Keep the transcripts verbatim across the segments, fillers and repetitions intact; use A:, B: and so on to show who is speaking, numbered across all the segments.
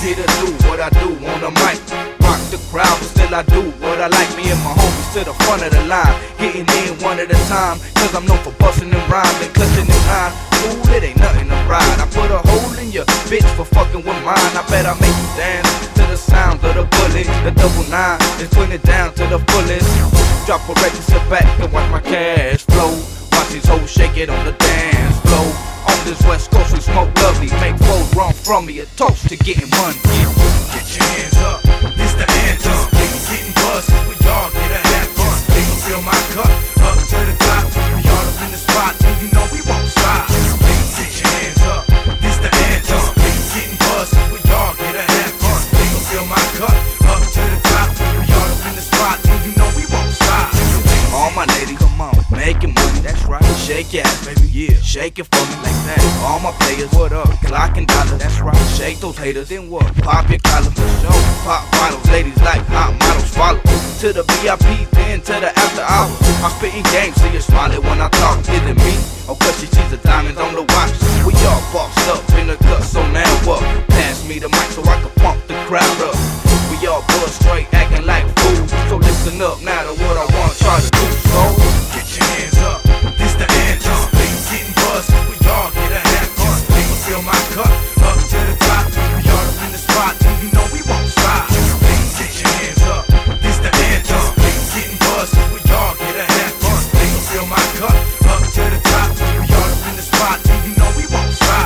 A: here to do what I do on the mic. Rock the crowd, but still I do what I like. Me and my homies to the front of the line, getting in one at a time, cause I'm known for busting them rhymes and clutching them nines. Ooh, it ain't nothing to ride. I put a hole in your bitch for fucking with mine. I bet I make you dance to the sound of the bullet. The double nine is putting it down to the fullest. Drop a record, sit back and watch my cash flow. Watch these hoes shake it on the dance floor. On this west coast we smoke lovely, make foes run from me. A toast to getting money.
B: Get your hands up, this the anthem. Niggas getting buzzed, we all get a half fun. They gon' fill my cup, up to the top. We all up in the spot, and you know we won't stop. Get your hands up, this the anthem. Niggas getting buzzed, we all get a half fun. They gon' fill my cup, up to the top. We all up in the spot, and you know we won't stop.
A: All my ladies, come on, making money, that's right. Shake your ass, baby, yeah, shake it for me like that. All my players, what up? Clock and dollar, that's right. Shake those haters, then what? Pop your collar for show. Pop bottles, ladies like hot models follow. To the V I P, then to the after hours. I'm spitting games, so you smile when I talk. Is it me? Or cause she sees the diamonds on the watch? We all bossed up in the cut, so now what? Pass me the mic so I can pump the crowd up. We all buzz straight, acting like fools. So listen up now to what I want to try to do. So
B: get your hands up, this the anthem. Niggas getting buzzed, we all get a half fun. They gon' fill my cup, up to the top. We all up in the spot, and you know we won't stop. Get your hands up, this the anthem. Niggas getting buzzed, we all get a half fun. They gon' fill my cup, up to the top. We all up in the spot, and you know we won't stop.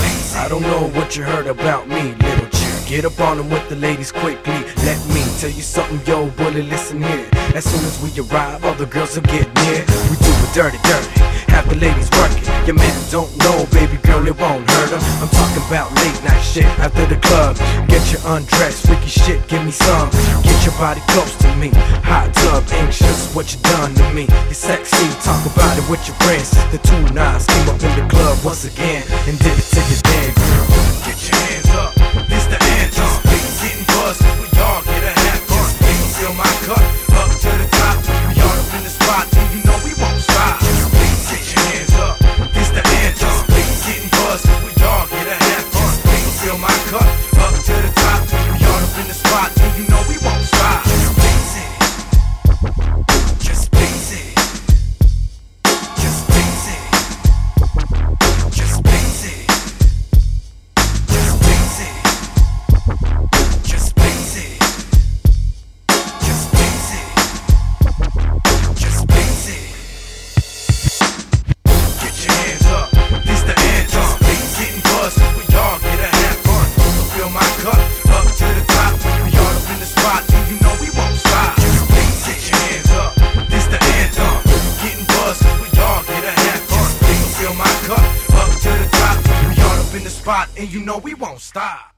C: I don't know what you heard about me, little chick. Get up on them with the ladies quickly. Let me tell you something, yo, bully, listen here. As soon as we arrive, all the girls will get near. We do it dirty, dirty, have the ladies working. Your man don't know, baby girl, it won't hurt him. I'm talking about late night shit after the club. Get your undressed, freaky shit, give me some. Get your body close to me, hot tub, anxious, what you done to me. You're sexy, talk about it with your friends. The two nines came up in the club once again and did it to you then, girl.
B: Get your hands up, this the anthem. Niggas getting buzzed, we all get a half fun. They gon' fill my cup, up to the top. We all up in the spot, and you know we won't stop. Get your hands up, this the anthem. Niggas getting buzzed, we all get a half fun. They gon' fill my cup, up to the top. We all up in the spot, and you know we won't stop. Just basic, just basic, just basic, just basic, just basic, just basic, just basic, just basic. Get your hands up, this the anthem. Niggas getting buzzed, we all get a half fun. Fill my cup, up to the top. We all up in the spot, and you know we won't stop. Get your hands up, this the anthem. Getting buzzed, we all get a half fun. They gon' fill my cup, up to the top. We all up in the spot, and you know we won't stop.